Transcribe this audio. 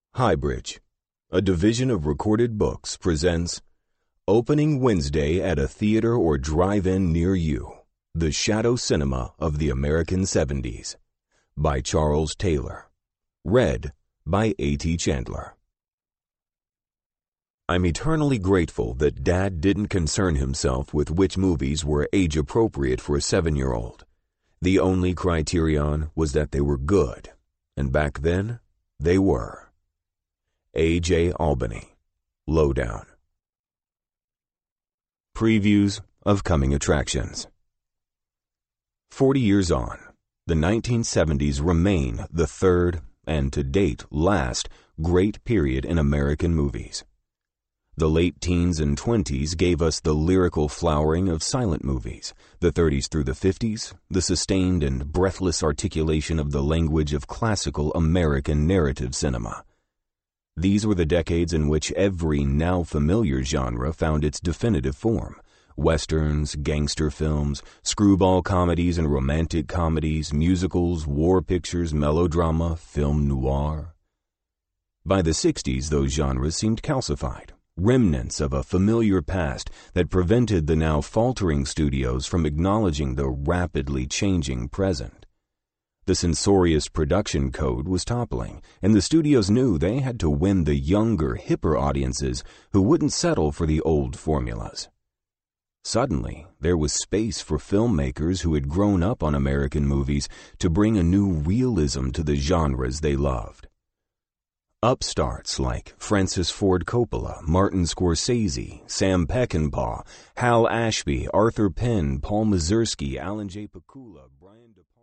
Highbridge, a division of Recorded Books, presents Opening Wednesday at a Theater or Drive-In Near You, The Shadow Cinema of the American 70s, by Charles Taylor. Read by A.T. Chandler. I'm eternally grateful that Dad didn't concern himself with which movies were age-appropriate for a 7-year-old. The only criterion was that they were good, and back then, they were. A.J. Albany, Lowdown. Previews of coming attractions. 40 years on, the 1970s remain the third, and to date last, great period in American movies. The late teens and 20s gave us the lyrical flowering of silent movies, the 30s through the 50s, the sustained and breathless articulation of the language of classical American narrative cinema. These were the decades in which every now familiar genre found its definitive form. Westerns, gangster films, screwball comedies and romantic comedies, musicals, war pictures, melodrama, film noir. By the 60s, those genres seemed calcified, remnants of a familiar past that prevented the now faltering studios from acknowledging the rapidly changing present. The censorious production code was toppling, and the studios knew they had to win the younger, hipper audiences who wouldn't settle for the old formulas. Suddenly, there was space for filmmakers who had grown up on American movies to bring a new realism to the genres they loved. Upstarts like Francis Ford Coppola, Martin Scorsese, Sam Peckinpah, Hal Ashby, Arthur Penn, Paul Mazursky, Alan J. Pakula, Brian De Palma.